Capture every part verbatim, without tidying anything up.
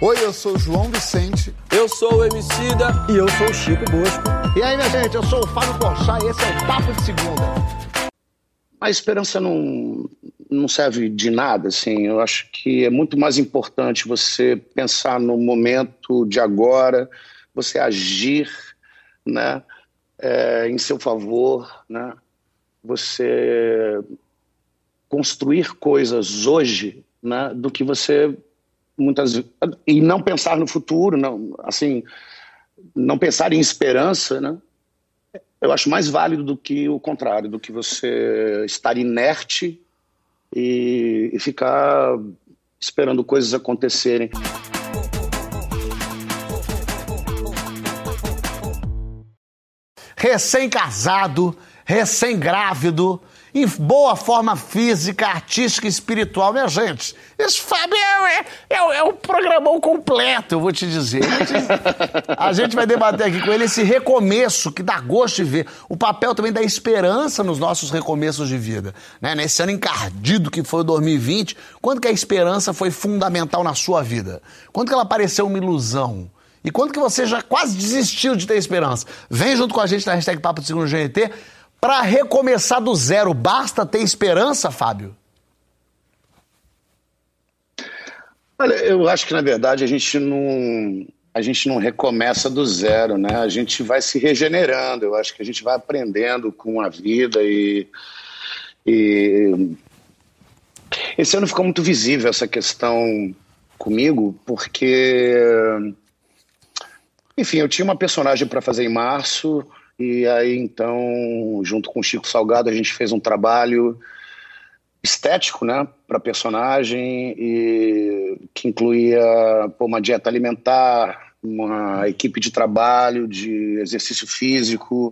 Oi, eu sou o João Vicente. Eu sou o Emicida. E eu sou o Chico Bosco. E aí, minha gente, eu sou o Fábio Porchat e esse é o Papo de Segunda. A esperança não, não serve de nada, assim. Eu acho que é muito mais importante você pensar no momento de agora, você agir, né, é, em seu favor, né, você construir coisas hoje, né, do que você muitas e não pensar no futuro, não, assim, não pensar em esperança, né? Eu acho mais válido do que o contrário, do que você estar inerte e, e ficar esperando coisas acontecerem. Recém-casado, recém-grávido, em boa forma física, artística e espiritual. Minha gente, esse Fábio é, é, é um programão completo, eu vou te dizer. A gente vai debater aqui com ele esse recomeço que dá gosto de ver. O papel também da esperança nos nossos recomeços de vida. Né? Nesse ano encardido que foi o dois mil e vinte, quando que a esperança foi fundamental na sua vida? Quando que ela pareceu uma ilusão? E quando que você já quase desistiu de ter esperança? Vem junto com a gente na hashtag Papo de Segundo G N T para recomeçar do zero. Basta ter esperança, Fábio? Olha, eu acho que, na verdade, a gente não, a gente não recomeça do zero, né? A gente vai se regenerando. Eu acho que a gente vai aprendendo com a vida e... e... Esse ano ficou muito visível essa questão comigo, porque... Enfim, eu tinha uma personagem para fazer em março, e aí então, junto com o Chico Salgado, a gente fez um trabalho estético, né, para a personagem, e, que incluía pô, uma dieta alimentar, uma equipe de trabalho, de exercício físico.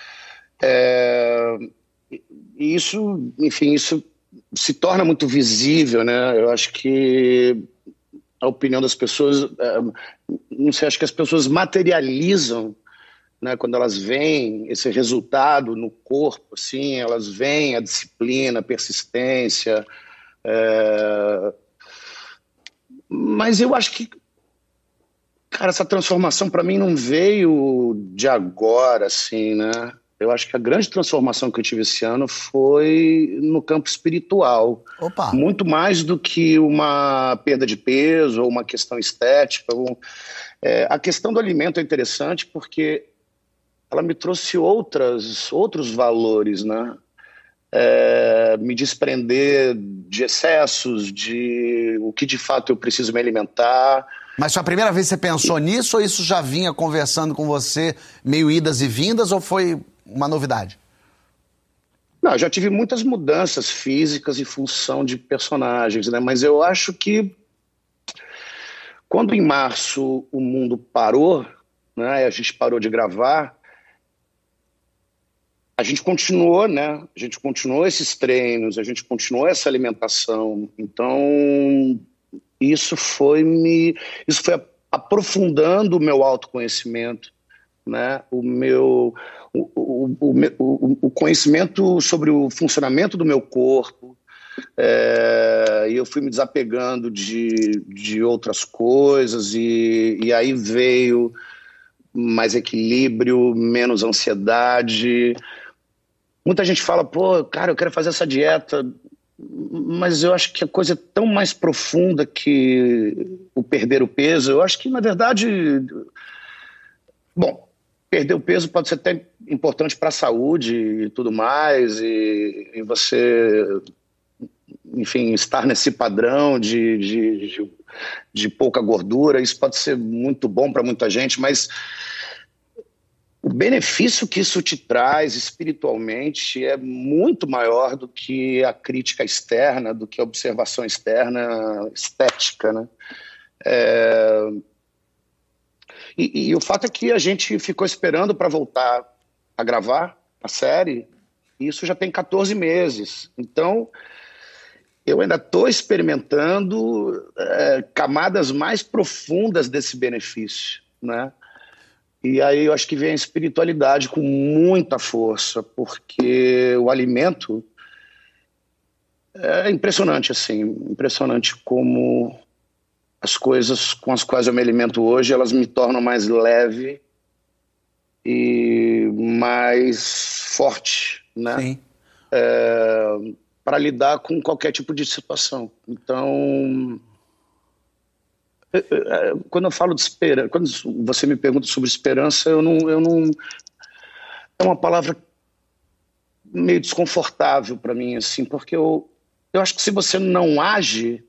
É, e isso, enfim, isso se torna muito visível, né? Eu acho que a opinião das pessoas, não sei, acho que as pessoas materializam, né, quando elas veem esse resultado no corpo, assim, elas veem a disciplina, a persistência, é... mas eu acho que, cara, essa transformação para mim não veio de agora, assim, né? Eu acho que a grande transformação que eu tive esse ano foi no campo espiritual. Opa. Muito mais do que uma perda de peso ou uma questão estética. Ou, é, a questão do alimento é interessante porque ela me trouxe outras, outros valores, né? É, me desprender de excessos, de o que de fato eu preciso me alimentar. Mas foi a primeira vez que você pensou nisso ou isso já vinha conversando com você meio idas e vindas ou foi uma novidade? Não, eu já tive muitas mudanças físicas em função de personagens, né? Mas eu acho que quando em março o mundo parou, né? A gente parou de gravar, a gente continuou, né? A gente continuou esses treinos, a gente continuou essa alimentação. Então, isso foi me, isso foi aprofundando o meu autoconhecimento, né? O meu, o, o, o, o, o conhecimento sobre o funcionamento do meu corpo. É, e eu fui me desapegando de, de outras coisas e, e aí veio mais equilíbrio, menos ansiedade. Muita gente fala, pô, cara, eu quero fazer essa dieta, mas eu acho que a coisa é tão mais profunda que o perder o peso. Eu acho que, na verdade, bom, perder o peso pode ser até importante para a saúde e tudo mais, e, e você, enfim, estar nesse padrão de, de, de, de pouca gordura, isso pode ser muito bom para muita gente, mas o benefício que isso te traz espiritualmente é muito maior do que a crítica externa, do que a observação externa estética, né? É... E, e o fato é que a gente ficou esperando para voltar a gravar a série, e isso já tem quatorze meses. Então, eu ainda estou experimentando é, camadas mais profundas desse benefício, né? E aí eu acho que vem a espiritualidade com muita força, porque o alimento é impressionante, assim, impressionante como as coisas com as quais eu me alimento hoje, elas me tornam mais leve e mais forte, né? Sim. É, para lidar com qualquer tipo de situação. Então, quando eu falo de esperança, quando você me pergunta sobre esperança, eu não, eu não, é uma palavra meio desconfortável para mim, assim, porque eu, eu acho que se você não age,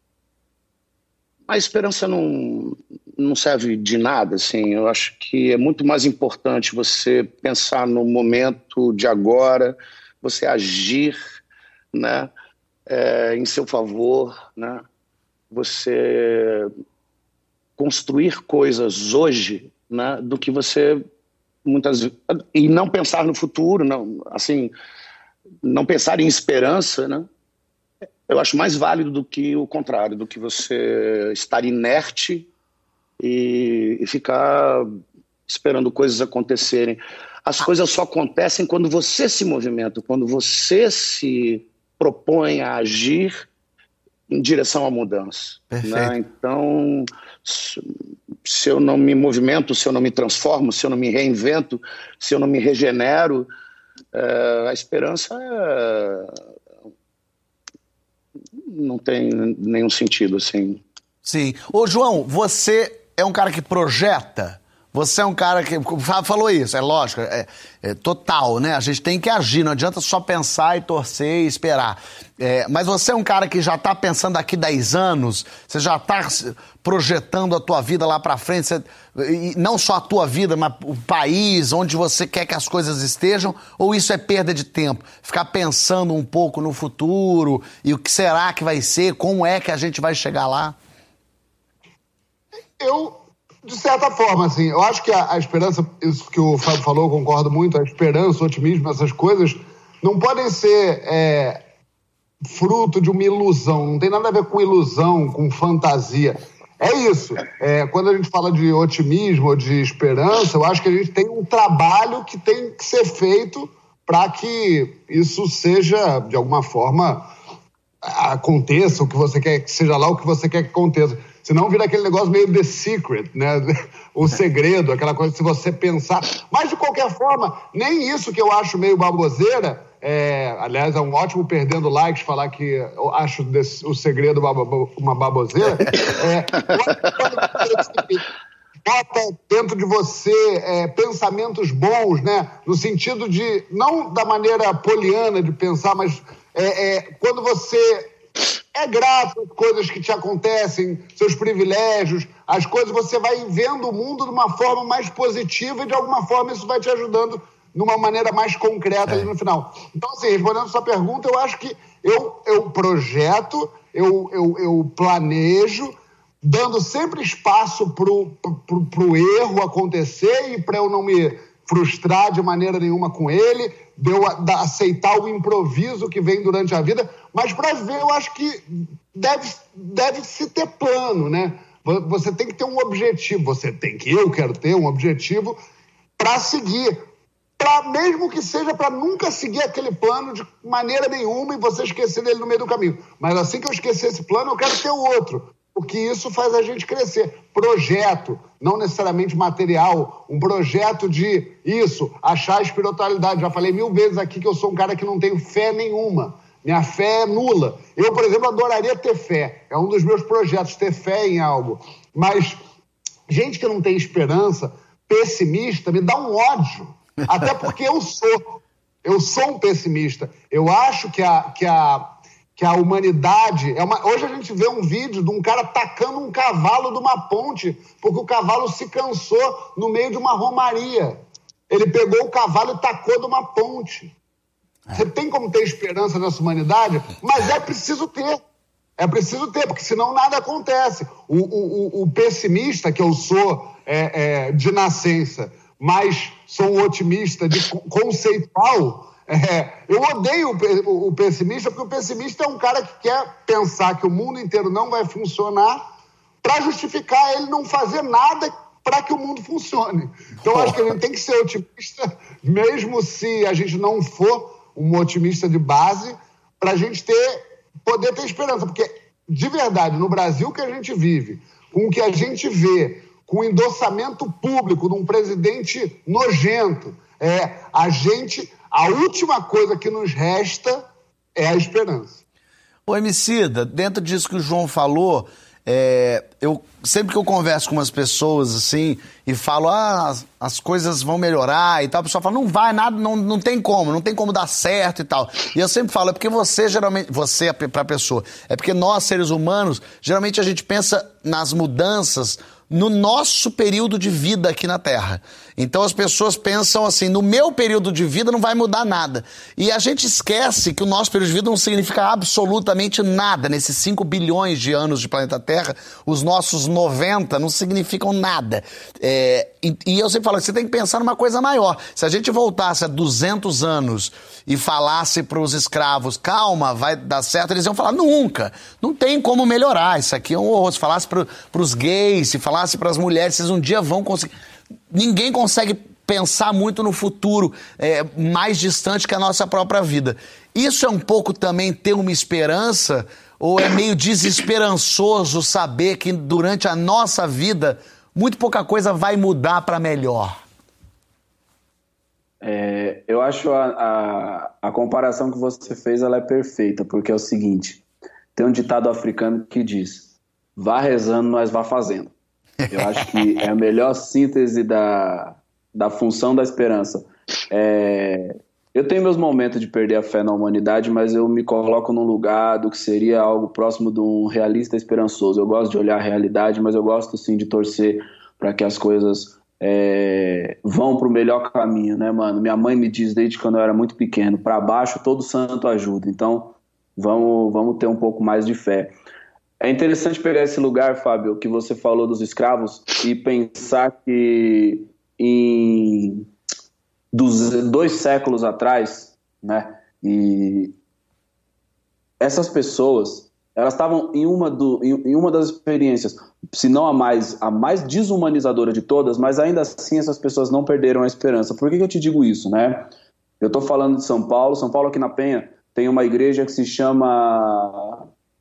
a esperança não, não serve de nada, assim. Eu acho que é muito mais importante você pensar no momento de agora, você agir, né, é, em seu favor, né, você construir coisas hoje, né, do que você muitas vezes, e não pensar no futuro, não, assim, não pensar em esperança, né, eu acho mais válido do que o contrário, do que você estar inerte e, e ficar esperando coisas acontecerem. As coisas só acontecem quando você se movimenta, quando você se propõe a agir em direção à mudança. Né? Então, se eu não me movimento, se eu não me transformo, se eu não me reinvento, se eu não me regenero, é, a esperança é... não tem nenhum sentido, assim. Sim. Ô, João, você é um cara que projeta? Você é um cara que... Falou isso, é lógico, é, é total, né? A gente tem que agir, não adianta só pensar e torcer e esperar. É, mas você é um cara que já está pensando daqui dez anos, você já está projetando a tua vida lá para frente, você, e não só a tua vida, mas o país, onde você quer que as coisas estejam, ou isso é perda de tempo? Ficar pensando um pouco no futuro e o que será que vai ser, como é que a gente vai chegar lá? Eu... De certa forma, assim, eu acho que a, a esperança, isso que o Fábio falou, eu concordo muito, a esperança, o otimismo, essas coisas, não podem ser é, fruto de uma ilusão, não tem nada a ver com ilusão, com fantasia. É isso. É, quando a gente fala de otimismo ou de esperança, eu acho que a gente tem um trabalho que tem que ser feito para que isso seja, de alguma forma, aconteça, o que você quer que seja lá, o que você quer que aconteça. Senão vira aquele negócio meio The Secret, né? O segredo, aquela coisa, se você pensar. Mas, de qualquer forma, nem isso que eu acho meio baboseira, é, aliás, é um ótimo perdendo likes falar que eu acho desse, o segredo uma baboseira. É, bota dentro de você é, pensamentos bons, né? No sentido de, não da maneira poliana de pensar, mas é, é, quando você... é grato às coisas que te acontecem, seus privilégios, as coisas, você vai vendo o mundo de uma forma mais positiva e de alguma forma isso vai te ajudando de uma maneira mais concreta ali no final. Então, assim, respondendo a sua pergunta, eu acho que eu, eu projeto, eu, eu, eu planejo, dando sempre espaço pro, pro, pro erro acontecer e para eu não me frustrar de maneira nenhuma com ele, de eu aceitar o improviso que vem durante a vida, mas para ver, eu acho que deve, deve se ter plano, né? Você tem que ter um objetivo, você tem que, eu quero ter um objetivo para seguir, pra, mesmo que seja para nunca seguir aquele plano de maneira nenhuma e você esquecer dele no meio do caminho. Mas assim que eu esquecer esse plano, eu quero ter o outro, porque isso faz a gente crescer. Projeto, não necessariamente material, um projeto de isso, achar a espiritualidade. Já falei mil vezes aqui que eu sou um cara que não tenho fé nenhuma. Minha fé é nula. Eu, por exemplo, adoraria ter fé. É um dos meus projetos, ter fé em algo. Mas gente que não tem esperança, pessimista, me dá um ódio. Até porque eu sou. Eu sou um pessimista. Eu acho que a... Que a que a humanidade... É uma... Hoje a gente vê um vídeo de um cara tacando um cavalo de uma ponte, porque o cavalo se cansou no meio de uma romaria. Ele pegou o cavalo e tacou de uma ponte. Você tem como ter esperança nessa humanidade, mas é preciso ter. É preciso ter, porque senão nada acontece. O, o, o pessimista, que eu sou é, é, de nascença, mas sou um otimista de conceitual... É, eu odeio o, o pessimista, porque o pessimista é um cara que quer pensar que o mundo inteiro não vai funcionar para justificar ele não fazer nada para que o mundo funcione. Então, eu acho que a gente tem que ser otimista, mesmo se a gente não for um otimista de base, para a gente ter, poder ter esperança. Porque de verdade, no Brasil que a gente vive, com o que a gente vê, com o endossamento público de um presidente nojento, é, a gente, a última coisa que nos resta é a esperança. Ô, Emicida, dentro disso que o João falou, é, eu, sempre que eu converso com umas pessoas assim e falo, ah, as, as coisas vão melhorar e tal, a pessoa fala, não vai, nada, não, não tem como, não tem como dar certo e tal. E eu sempre falo, é porque você geralmente, você pra pessoa, é porque nós, seres humanos, geralmente a gente pensa nas mudanças no nosso período de vida aqui na Terra. Então as pessoas pensam assim, no meu período de vida não vai mudar nada. E a gente esquece que o nosso período de vida não significa absolutamente nada. Nesses cinco bilhões de anos de planeta Terra, os nossos noventa não significam nada. É, e, e eu sempre falo, você tem que pensar numa coisa maior. Se a gente voltasse a duzentos anos e falasse para os escravos, calma, vai dar certo, eles iam falar, nunca, não tem como melhorar, isso aqui é um horror. Se falasse para os gays, se falasse para as mulheres, vocês um dia vão conseguir... Ninguém consegue pensar muito no futuro é, mais distante que a nossa própria vida. Isso é um pouco também ter uma esperança, ou é meio desesperançoso saber que durante a nossa vida muito pouca coisa vai mudar para melhor? É, eu acho a, a, a comparação que você fez, ela é perfeita, porque é o seguinte, tem um ditado africano que diz, vá rezando, nós vá fazendo. Eu acho que é a melhor síntese da, da função da esperança. É, eu tenho meus momentos de perder a fé na humanidade, mas eu me coloco num lugar do que seria algo próximo de um realista esperançoso. Eu gosto de olhar a realidade, mas eu gosto sim de torcer para que as coisas é, vão para o melhor caminho, né, mano? Minha mãe me diz desde quando eu era muito pequeno, para baixo todo santo ajuda. Então vamos, vamos ter um pouco mais de fé. É interessante pegar esse lugar, Fábio, que você falou dos escravos e pensar que em dos, dois séculos atrás, né, e essas pessoas, elas estavam em uma, do, em, em uma das experiências, se não a mais, a mais desumanizadora de todas, mas ainda assim essas pessoas não perderam a esperança. Por que que eu te digo isso, né? Eu estou falando de São Paulo, São Paulo aqui na Penha tem uma igreja que se chama...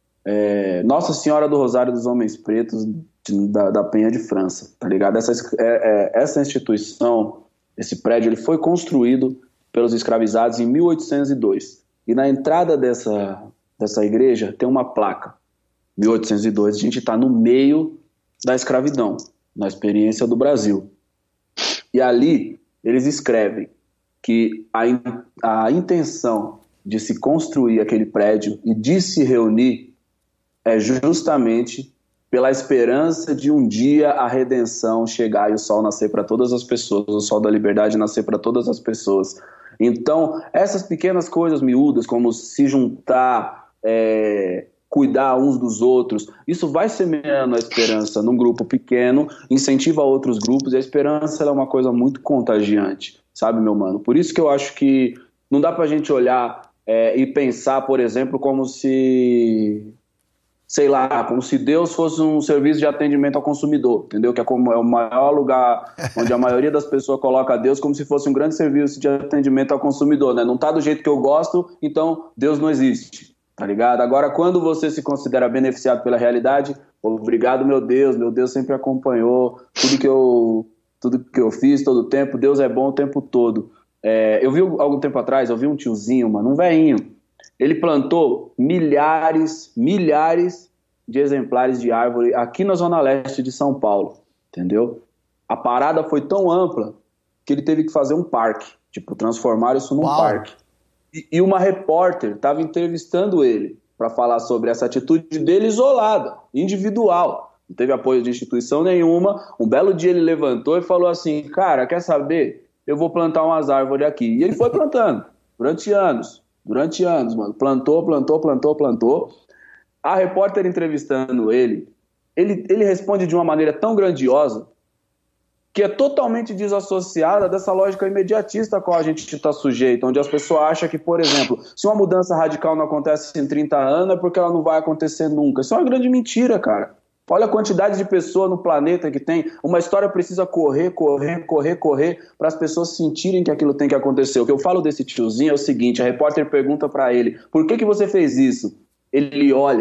É, Nossa Senhora do Rosário dos Homens Pretos de, da, da Penha de França, tá ligado? Essa, é, é, essa instituição, esse prédio, ele foi construído pelos escravizados em mil oitocentos e dois. E na entrada dessa, dessa igreja tem uma placa, mil oitocentos e dois, a gente está no meio da escravidão, na experiência do Brasil. E ali eles escrevem que a, a intenção de se construir aquele prédio e de se reunir é justamente pela esperança de um dia a redenção chegar e o sol nascer para todas as pessoas, o sol da liberdade nascer para todas as pessoas. Então, essas pequenas coisas miúdas, como se juntar, é, cuidar uns dos outros, isso vai semeando a esperança num grupo pequeno, incentiva outros grupos, e a esperança ela é uma coisa muito contagiante, sabe, meu mano? Por isso que eu acho que não dá pra gente olhar é, e pensar, por exemplo, como se... sei lá, como se Deus fosse um serviço de atendimento ao consumidor, entendeu? Que é, como, é o maior lugar onde a maioria das pessoas coloca Deus como se fosse um grande serviço de atendimento ao consumidor, né? Não tá do jeito que eu gosto, então Deus não existe, tá ligado? Agora, quando você se considera beneficiado pela realidade, obrigado, meu Deus, meu Deus sempre acompanhou tudo que eu, tudo que eu fiz, todo o tempo, Deus é bom o tempo todo. É, eu vi algum tempo atrás, eu vi um tiozinho, mano, um velhinho, ele plantou milhares, milhares de exemplares de árvore aqui na Zona Leste de São Paulo, entendeu? A parada foi tão ampla que ele teve que fazer um parque, tipo, transformar isso num Uau. parque. E, e uma repórter estava entrevistando ele para falar sobre essa atitude dele isolada, individual. Não teve apoio de instituição nenhuma. Um belo dia ele levantou e falou assim, cara, quer saber? Eu vou plantar umas árvores aqui. E ele foi plantando durante anos. Durante anos, mano. Plantou, plantou, plantou, plantou. A repórter entrevistando ele, ele, ele responde de uma maneira tão grandiosa que é totalmente desassociada dessa lógica imediatista a qual a gente está sujeito, onde as pessoas acham que, por exemplo, se uma mudança radical não acontece em trinta anos é porque ela não vai acontecer nunca. Isso é uma grande mentira, cara. Olha a quantidade de pessoas no planeta que tem. Uma história precisa correr, correr, correr, correr para as pessoas sentirem que aquilo tem que acontecer. O que eu falo desse tiozinho é o seguinte, a repórter pergunta para ele, por que que você fez isso? Ele olha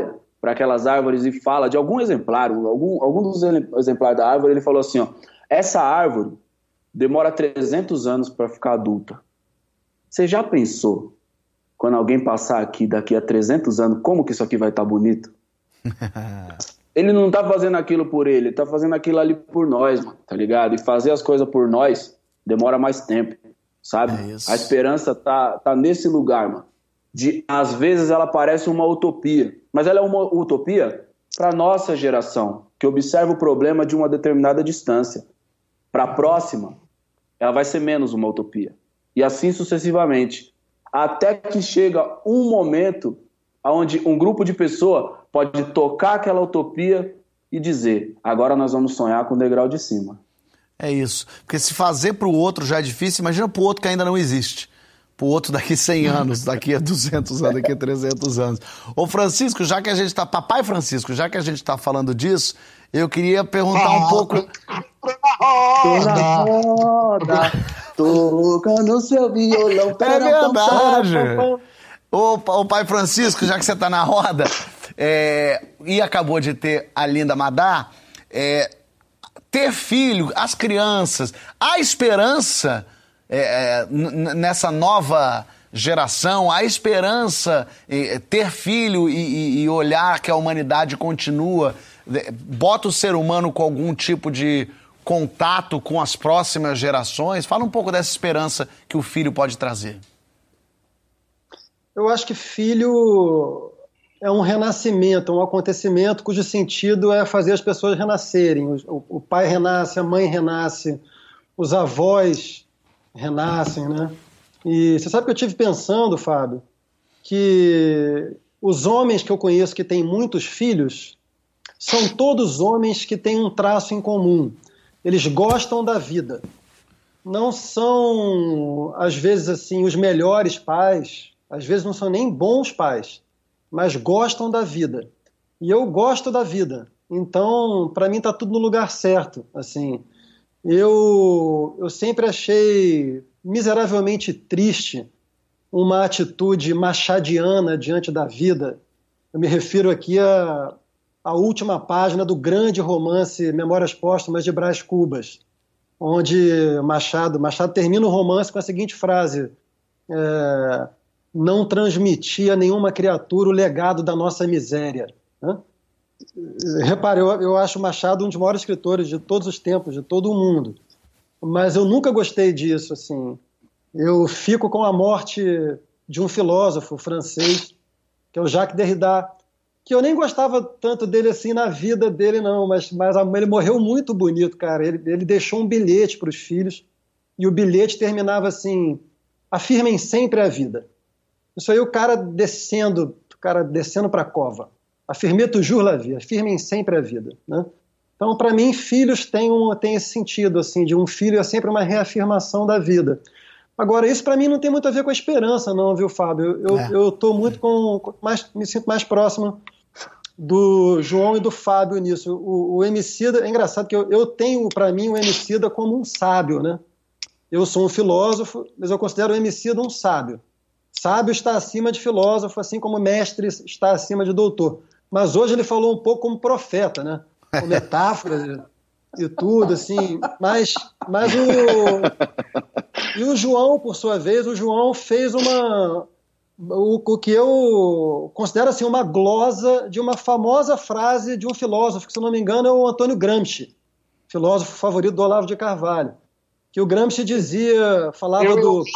para aquelas árvores e fala de algum exemplar, algum, algum dos exemplares da árvore, ele falou assim, ó, essa árvore demora trezentos anos para ficar adulta. Você já pensou, quando alguém passar aqui daqui a trezentos anos, como que isso aqui vai estar bonito? Ele não tá fazendo aquilo por ele, ele tá fazendo aquilo ali por nós, mano, tá ligado? E fazer as coisas por nós demora mais tempo, sabe? É a esperança tá, tá nesse lugar, mano. De, às vezes ela parece uma utopia, mas ela é uma utopia para nossa geração, que observa o problema de uma determinada distância. Para a próxima, ela vai ser menos uma utopia. E assim sucessivamente. Até que chega um momento onde um grupo de pessoas pode tocar aquela utopia e dizer, agora nós vamos sonhar com o degrau de cima. É isso. Porque se fazer para o outro já é difícil, imagina para o outro que ainda não existe. Para o outro daqui a cem anos, daqui a duzentos anos, daqui a trezentos anos. Ô Francisco, já que a gente está... Papai Francisco, já que a gente está falando disso, eu queria perguntar um pouco... Tô na roda, tocando seu violão. É verdade. Ô, ô pai Francisco, já que você está na roda, é, e acabou de ter a linda Madá, é, ter filho, as crianças, há esperança... É, nessa nova geração, há esperança, é, ter filho e, e olhar que a humanidade continua, bota o ser humano com algum tipo de contato com as próximas gerações? Fala um pouco dessa esperança que o filho pode trazer. Eu acho que filho é um renascimento, um acontecimento cujo sentido é fazer as pessoas renascerem. O, o pai renasce, a mãe renasce, os avós renascem, né? E você sabe que eu tive pensando, Fábio, que os homens que eu conheço que têm muitos filhos são todos homens que têm um traço em comum. Eles gostam da vida. Não são, às vezes, assim, os melhores pais, às vezes não são nem bons pais, mas gostam da vida. E eu gosto da vida. Então, para mim, está tudo no lugar certo, assim... Eu, eu sempre achei miseravelmente triste uma atitude machadiana diante da vida. Eu me refiro aqui à, à última página do grande romance Memórias Póstumas de Brás Cubas, onde Machado, Machado termina o romance com a seguinte frase, é, não transmitia a nenhuma criatura o legado da nossa miséria, né? Repare, eu, eu acho Machado um dos maiores escritores de todos os tempos, de todo o mundo. Mas eu nunca gostei disso, assim. Eu fico com a morte de um filósofo francês, que é o Jacques Derrida, que eu nem gostava tanto dele assim na vida dele, não, mas, mas ele morreu muito bonito, cara. Ele, ele deixou um bilhete para os filhos, e o bilhete terminava assim, afirmem sempre a vida. Isso aí o cara descendo, o cara descendo para a cova. Afirmez toujours la vie, afirmem sempre a vida, né? Então, para mim, filhos têm, um, têm esse sentido, assim, de um filho é sempre uma reafirmação da vida. Agora, isso para mim não tem muito a ver com a esperança, não, viu, Fábio? Eu é. eu tô muito com, mais, me sinto mais próximo do João e do Fábio nisso. O, o Emicida, é engraçado que eu, eu tenho para mim o Emicida como um sábio, né? Eu sou um filósofo, mas eu considero o Emicida um sábio. Sábio está acima de filósofo, assim como mestre está acima de doutor. Mas hoje ele falou um pouco como profeta, né? Com metáforas e tudo, assim. Mas, mas o... E o João, por sua vez, o João fez uma... O, o que eu considero, assim, uma glosa de uma famosa frase de um filósofo, que, se eu não me engano, é o Antônio Gramsci, filósofo favorito do Olavo de Carvalho. Que o Gramsci dizia, falava eu do...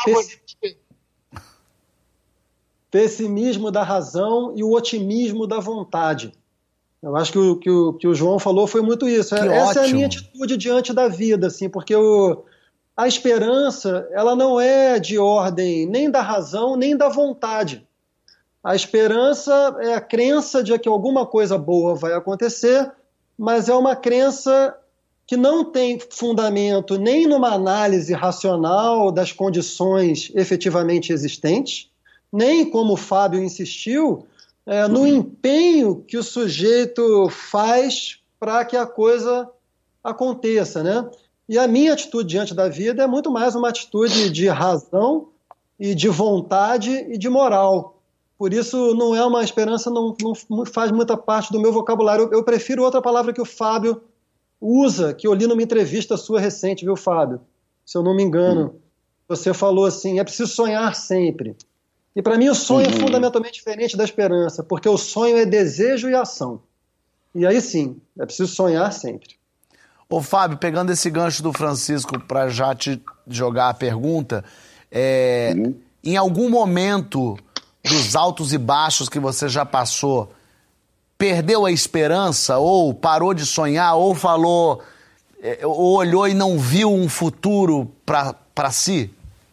Pessimismo da razão e o otimismo da vontade. Eu acho que o que o, que o João falou foi muito isso. Que Essa ótimo. É a minha atitude diante da vida, assim, porque o, a esperança ela não é de ordem nem da razão nem da vontade. A esperança é a crença de que alguma coisa boa vai acontecer, mas é uma crença que não tem fundamento nem numa análise racional das condições efetivamente existentes, nem, como o Fábio insistiu, é, no empenho que o sujeito faz para que a coisa aconteça, né? E a minha atitude diante da vida é muito mais uma atitude de razão e de vontade e de moral. Por isso, não é uma esperança, não, não faz muita parte do meu vocabulário. Eu, eu prefiro outra palavra que o Fábio usa, que eu li numa entrevista sua recente, viu, Fábio? Se eu não me engano. Hum. Você falou assim, é preciso sonhar sempre. E para mim o sonho uhum. é fundamentalmente diferente da esperança, porque o sonho é desejo e ação. E aí sim, é preciso sonhar sempre. Ô Fábio, pegando esse gancho do Francisco para já te jogar a pergunta, é, uhum. em algum momento dos altos e baixos que você já passou, perdeu a esperança, ou parou de sonhar, ou falou, ou olhou e não viu um futuro para si?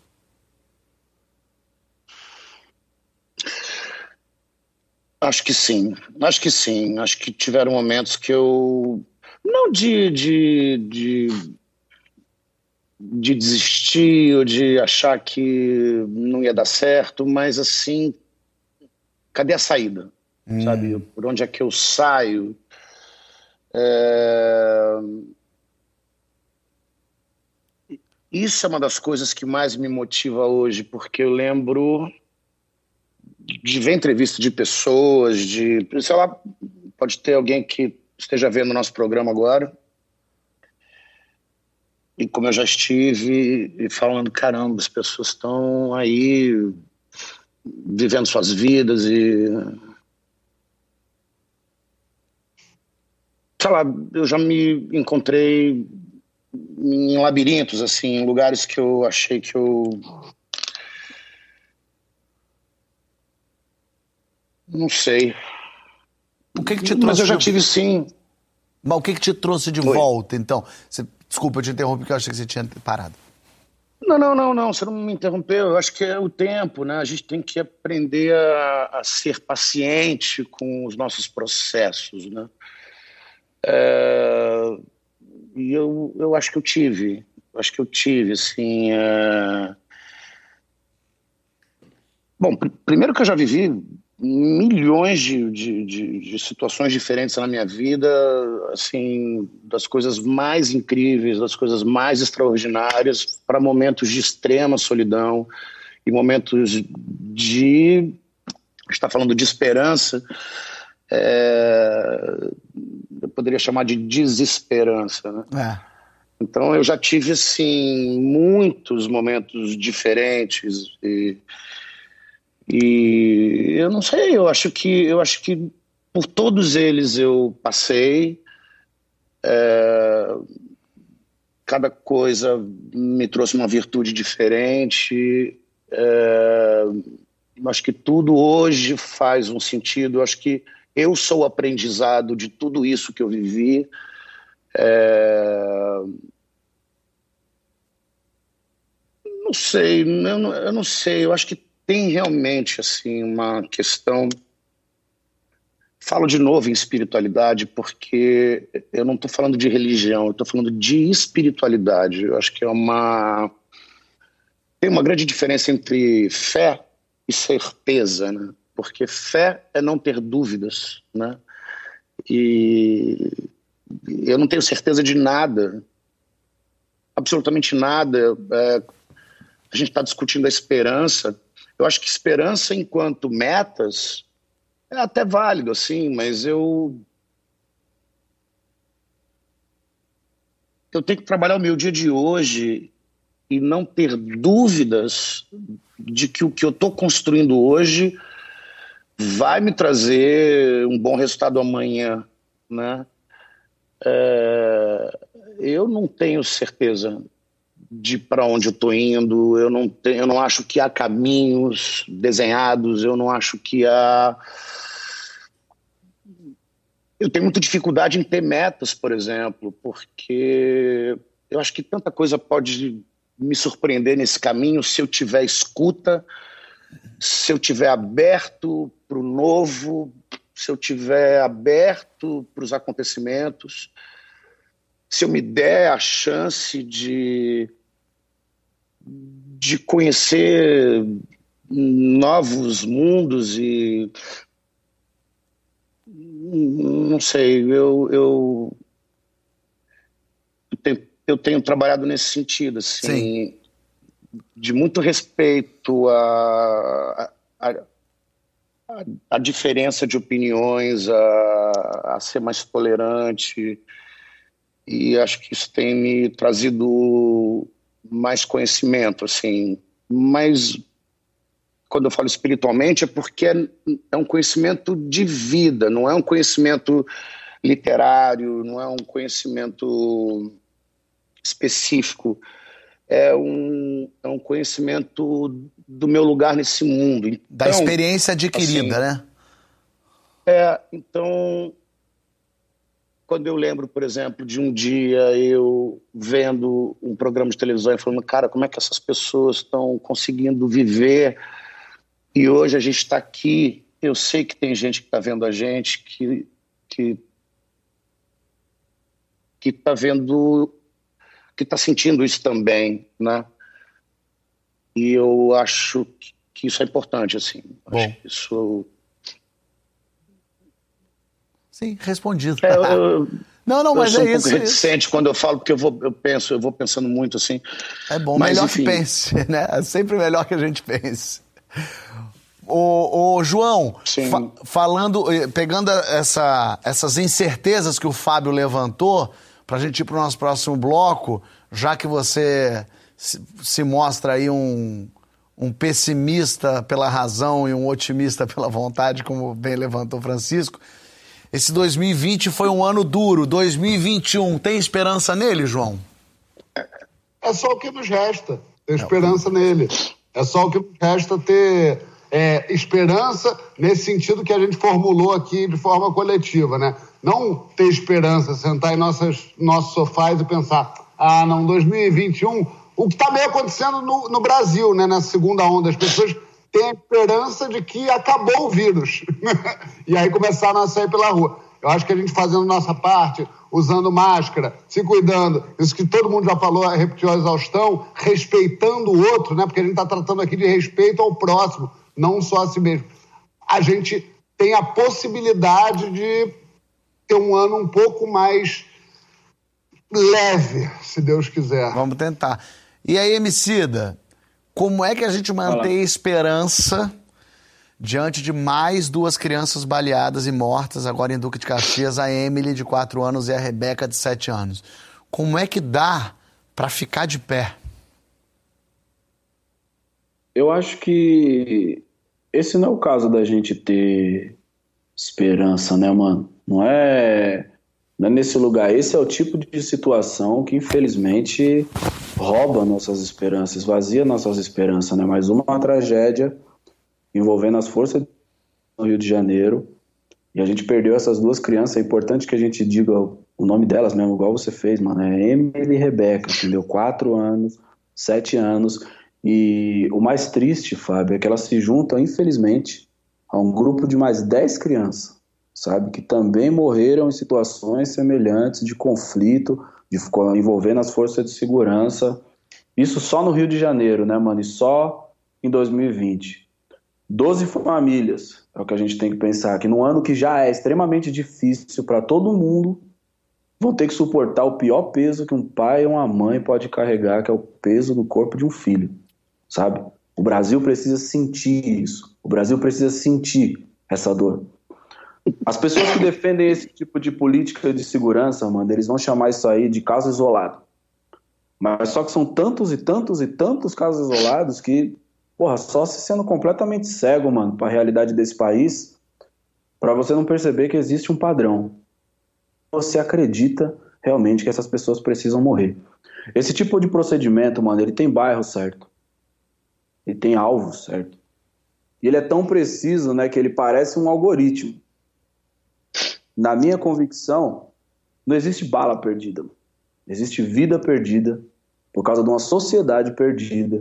Acho que sim, acho que sim. Acho que tiveram momentos que eu... Não de, de, de, de desistir ou de achar que não ia dar certo, mas assim, cadê a saída? Hum. Sabe? Por onde é que eu saio? É... Isso é uma das coisas que mais me motiva hoje, porque eu lembro... de ver entrevista de pessoas, de, sei lá, pode ter alguém que esteja vendo o nosso programa agora, e como eu já estive, e falando, caramba, as pessoas estão aí vivendo suas vidas e... Sei lá, eu já me encontrei em labirintos, assim, em lugares que eu achei que eu... Não sei. O que que te trouxe? Mas eu já de... tive sim. Mas o que que te trouxe de Oi. volta, então? Você... Desculpa, eu te interrompi porque eu achei que você tinha parado. Não, não, não, não. Você não me interrompeu. Eu acho que é o tempo, né? A gente tem que aprender a, a ser paciente com os nossos processos, né? É... E eu, eu acho que eu tive. Eu acho que eu tive, assim... É... Bom, pr- primeiro que eu já vivi milhões de, de, de, de situações diferentes na minha vida, assim, das coisas mais incríveis, das coisas mais extraordinárias, para momentos de extrema solidão e momentos de... A gente está falando de esperança, é, eu poderia chamar de desesperança, né? É. Então eu já tive, assim, muitos momentos diferentes e... E eu não sei, eu acho que, eu acho que por todos eles eu passei, é, cada coisa me trouxe uma virtude diferente, é, acho que tudo hoje faz um sentido, acho que eu sou o aprendizado de tudo isso que eu vivi. É, não sei, eu não, eu não sei, eu acho que tem realmente, assim, uma questão... Falo de novo em espiritualidade, porque eu não estou falando de religião, eu estou falando de espiritualidade. Eu acho que é uma... Tem uma grande diferença entre fé e certeza, né? Porque fé é não ter dúvidas, né? E eu não tenho certeza de nada, absolutamente nada. É... A gente está discutindo a esperança. Eu acho que esperança enquanto metas é até válido, assim, mas eu... Eu tenho que trabalhar o meu dia de hoje e não ter dúvidas de que o que eu estou construindo hoje vai me trazer um bom resultado amanhã, né? É... Eu não tenho certeza de para onde eu estou indo, eu não, tenho, eu não acho que há caminhos desenhados, eu não acho que há... Eu tenho muita dificuldade em ter metas, por exemplo, porque eu acho que tanta coisa pode me surpreender nesse caminho se eu tiver escuta, se eu tiver aberto para o novo, se eu tiver aberto para os acontecimentos, se eu me der a chance de, de conhecer novos mundos e... Não sei, eu, eu, eu, tenho, eu tenho trabalhado nesse sentido, assim, Sim. de muito respeito a, a, a diferença de opiniões, a, a ser mais tolerante, e acho que isso tem me trazido mais conhecimento, assim, mas quando eu falo espiritualmente é porque é, é um conhecimento de vida, não é um conhecimento literário, não é um conhecimento específico, é um, é um conhecimento do meu lugar nesse mundo. Então, da experiência adquirida, assim, né? É, então, quando eu lembro, por exemplo, de um dia eu vendo um programa de televisão e falando, cara, como é que essas pessoas estão conseguindo viver? E hoje a gente está aqui, eu sei que tem gente que está vendo a gente, que que que está vendo, que está sentindo isso também, né? E eu acho que isso é importante, assim. Bom. Acho que isso... Sim, respondido. É, eu, não, não, eu mas sou é um isso. pouco reticente isso. Quando eu falo, porque eu vou, eu penso, eu vou pensando muito assim. É bom, mas, melhor enfim. que pense, né? É sempre melhor que a gente pense. Ô, ô João, fa falando, pegando essa, essas incertezas que o Fábio levantou, para a gente ir para o nosso próximo bloco, já que você se, se mostra aí um, um pessimista pela razão e um otimista pela vontade, como bem levantou Francisco, esse dois mil e vinte foi um ano duro. dois mil e vinte e um, tem esperança nele, João? É só o que nos resta, ter esperança nele. É só o que nos resta ter é, esperança nesse sentido que a gente formulou aqui de forma coletiva, né? Não ter esperança, sentar em nossas, nossos sofás e pensar, ah, não, dois mil e vinte e um, o que está meio acontecendo no, no Brasil, né, na segunda onda, as pessoas têm a esperança de que acabou o vírus, e aí começaram a sair pela rua. Eu acho que a gente fazendo nossa parte, usando máscara, se cuidando, isso que todo mundo já falou, repetiu a exaustão, respeitando o outro, né, porque a gente está tratando aqui de respeito ao próximo, não só a si mesmo. A gente tem a possibilidade de ter um ano um pouco mais leve, se Deus quiser. Vamos tentar. E aí, Emicida, como é que a gente mantém esperança diante de mais duas crianças baleadas e mortas, agora em Duque de Caxias, a Emily, de quatro anos, e a Rebeca, de sete anos? Como é que dá para ficar de pé? Eu acho que esse não é o caso da gente ter esperança, né, mano? Não é, não é nesse lugar. Esse é o tipo de situação que, infelizmente, rouba nossas esperanças, esvazia nossas esperanças, né? Mais uma tragédia envolvendo as forças do Rio de Janeiro, e a gente perdeu essas duas crianças. É importante que a gente diga o nome delas mesmo, igual você fez, mano. É Emily e Rebeca, entendeu? Quatro anos, sete anos. E o mais triste, Fábio, é que elas se juntam, infelizmente, a um grupo de mais dez crianças, sabe? Que também morreram em situações semelhantes de conflito, de, envolvendo as forças de segurança. Isso só no Rio de Janeiro, né, mano? E só em dois mil e vinte. doze famílias, é o que a gente tem que pensar, que num ano que já é extremamente difícil para todo mundo, vão ter que suportar o pior peso que um pai ou uma mãe pode carregar, que é o peso do corpo de um filho, sabe? O Brasil precisa sentir isso. O Brasil precisa sentir essa dor. As pessoas que defendem esse tipo de política de segurança, mano, eles vão chamar isso aí de caso isolado. Mas só que são tantos e tantos e tantos casos isolados que, porra, só se sendo completamente cego, mano, para a realidade desse país, para você não perceber que existe um padrão. Você acredita realmente que essas pessoas precisam morrer. Esse tipo de procedimento, mano, ele tem bairro certo. Ele tem alvo certo. E ele é tão preciso, né, que ele parece um algoritmo. Na minha convicção, não existe bala perdida. Mano. Existe vida perdida por causa de uma sociedade perdida.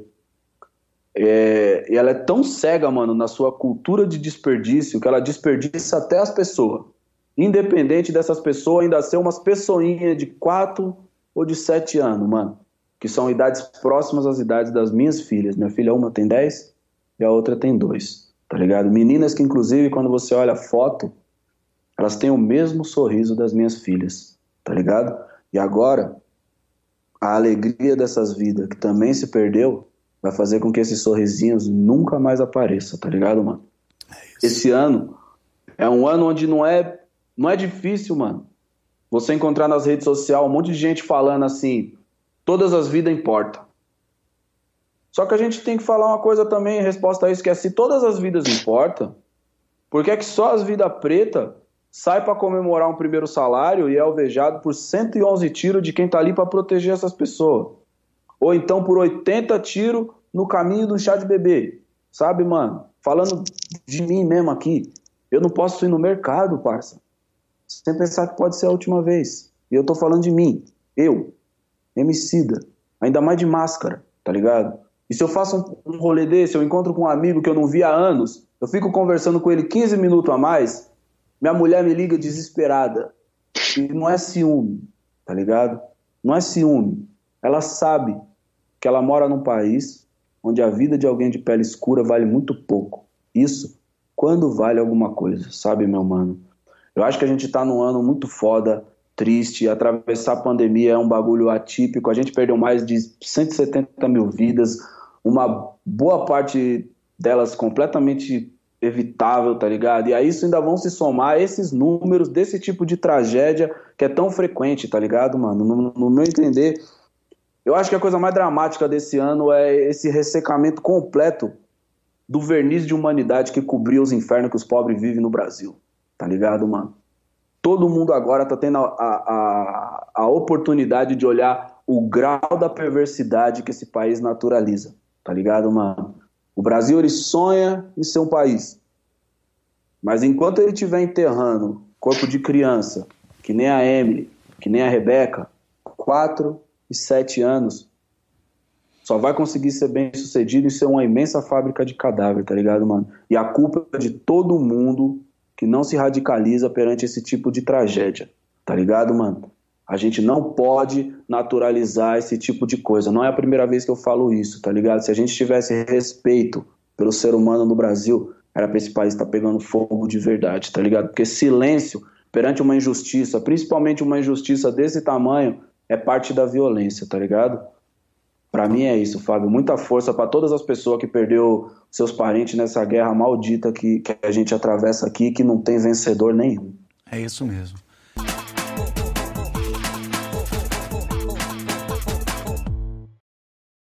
É, e ela é tão cega, mano, na sua cultura de desperdício, que ela desperdiça até as pessoas. Independente dessas pessoas ainda ser umas pessoinhas de quatro ou de sete anos, mano. Que são idades próximas às idades das minhas filhas. Minha filha uma tem dez e a outra tem dois, tá ligado? Meninas que, inclusive, quando você olha a foto, elas têm o mesmo sorriso das minhas filhas, tá ligado? E agora, a alegria dessas vidas que também se perdeu vai fazer com que esses sorrisinhos nunca mais apareçam, tá ligado, mano? É Esse ano é um ano onde não é, não é difícil, mano, você encontrar nas redes sociais um monte de gente falando assim, todas as vidas importam. Só que a gente tem que falar uma coisa também em resposta a isso, que é se todas as vidas importam, por que é que só as vidas pretas sai para comemorar um primeiro salário e é alvejado por cento e onze tiros de quem tá ali para proteger essas pessoas? Ou então por oitenta tiros no caminho do chá de bebê? Sabe, mano? Falando de mim mesmo aqui, eu não posso ir no mercado, parça, sem pensar que pode ser a última vez. E eu tô falando de mim, eu, Emicida, ainda mais de máscara, tá ligado? E se eu faço um, um rolê desse, eu encontro com um amigo que eu não vi há anos, eu fico conversando com ele quinze minutos a mais, minha mulher me liga desesperada. E não é ciúme, tá ligado? Não é ciúme. Ela sabe que ela mora num país onde a vida de alguém de pele escura vale muito pouco. Isso quando vale alguma coisa, sabe, meu mano? Eu acho que a gente tá num ano muito foda, triste, atravessar a pandemia é um bagulho atípico, a gente perdeu mais de cento e setenta mil vidas, uma boa parte delas completamente evitável, tá ligado? E a isso ainda vão se somar esses números desse tipo de tragédia que é tão frequente, tá ligado, mano? No, no meu entender, eu acho que a coisa mais dramática desse ano é esse ressecamento completo do verniz de humanidade que cobriu os infernos que os pobres vivem no Brasil, tá ligado, mano? Todo mundo agora tá tendo a, a, a oportunidade de olhar o grau da perversidade que esse país naturaliza, tá ligado, mano? O Brasil, ele sonha em ser um país, mas enquanto ele estiver enterrando corpo de criança, que nem a Emily, que nem a Rebeca, quatro e sete anos, só vai conseguir ser bem sucedido em ser uma imensa fábrica de cadáver, tá ligado, mano? E a culpa é de todo mundo que não se radicaliza perante esse tipo de tragédia, tá ligado, mano? A gente não pode naturalizar esse tipo de coisa. Não é a primeira vez que eu falo isso, tá ligado? Se a gente tivesse respeito pelo ser humano no Brasil, era pra esse país estar pegando fogo de verdade, tá ligado? Porque silêncio perante uma injustiça, principalmente uma injustiça desse tamanho, é parte da violência, tá ligado? Pra mim é isso, Fábio. Muita força pra todas as pessoas que perdeu seus parentes nessa guerra maldita que, que a gente atravessa aqui, que não tem vencedor nenhum. É isso mesmo.